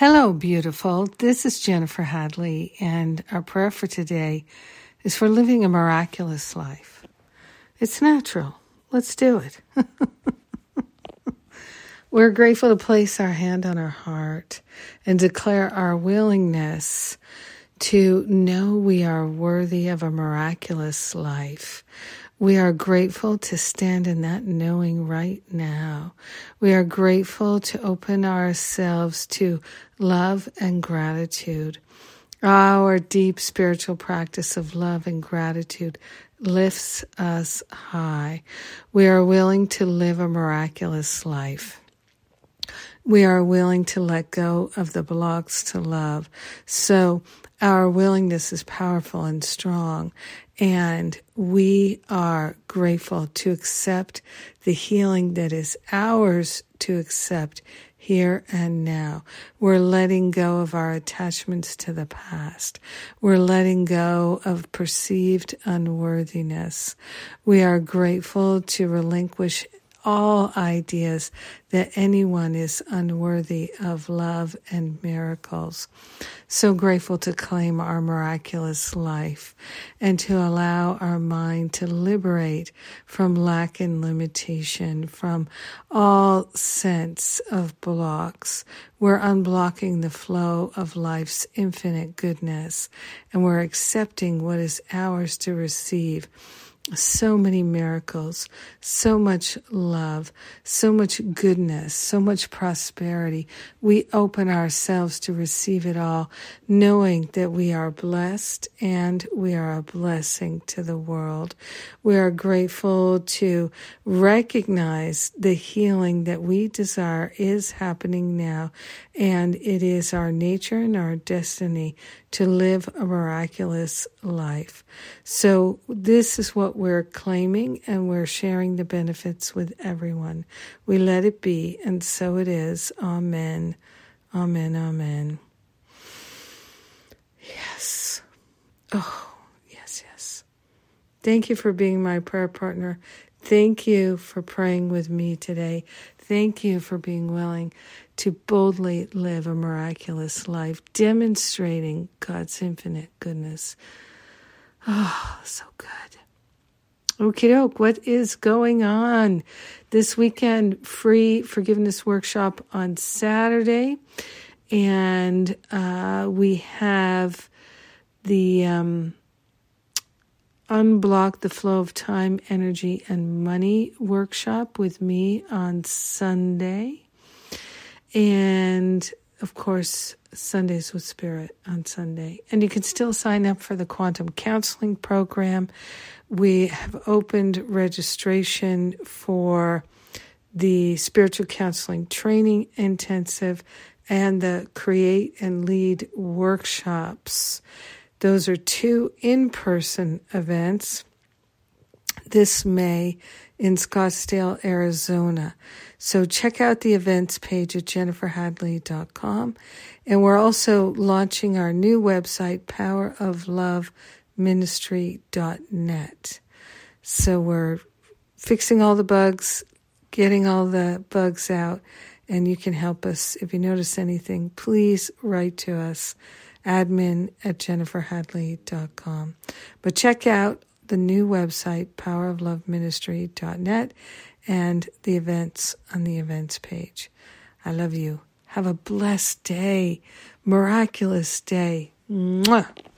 Hello, beautiful. This is Jennifer Hadley, and our prayer for today is for living a miraculous life. It's natural. Let's do it. We're grateful to place our hand on our heart and declare our willingness to know we are worthy of a miraculous life. We are grateful to stand in that knowing right now. We are grateful to open ourselves to love and gratitude. Our deep spiritual practice of love and gratitude lifts us high. We are willing to live a miraculous life. We are willing to let go of the blocks to love. So our willingness is powerful and strong, and we are grateful to accept the healing that is ours to accept here and now. We're letting go of our attachments to the past. We're letting go of perceived unworthiness. We are grateful to relinquish all ideas that anyone is unworthy of love and miracles. So grateful to claim our miraculous life and to allow our mind to liberate from lack and limitation, from all sense of blocks. We're unblocking the flow of life's infinite goodness, and we're accepting what is ours to receive. So many miracles, so much love, so much goodness, so much prosperity. We open ourselves to receive it all, knowing that we are blessed and we are a blessing to the world. We are grateful to recognize the healing that we desire is happening now, and it is our nature and our destiny to live a miraculous life. So this is what we're claiming, and we're sharing the benefits with everyone. We let it be, and so it is. Amen. Amen. Amen. Yes. Oh, yes, yes. Thank you for being my prayer partner. Thank you for praying with me today. Thank you for being willing to boldly live a miraculous life, demonstrating God's infinite goodness. Oh, so good. Okie doke, what is going on? This weekend, free forgiveness workshop on Saturday. And we have the Unblock the Flow of Time, Energy, and Money workshop with me on Sunday. And, of course, Sundays with Spirit on Sunday. And you can still sign up for the Quantum Counseling Program. We have opened registration for the Spiritual Counseling Training Intensive and the Create and Lead workshops. Those are 2 in-person events this May in Scottsdale, Arizona. So check out the events page at jenniferhadley.com. And we're also launching our new website, powerofloveministry.net. So we're fixing all the bugs, getting all the bugs out, and you can help us. If you notice anything, please write to us, admin@jenniferhadley.com. But check out the new website, powerofloveministry.net, and the events on the events page. I love you. Have a blessed day, miraculous day. Mwah.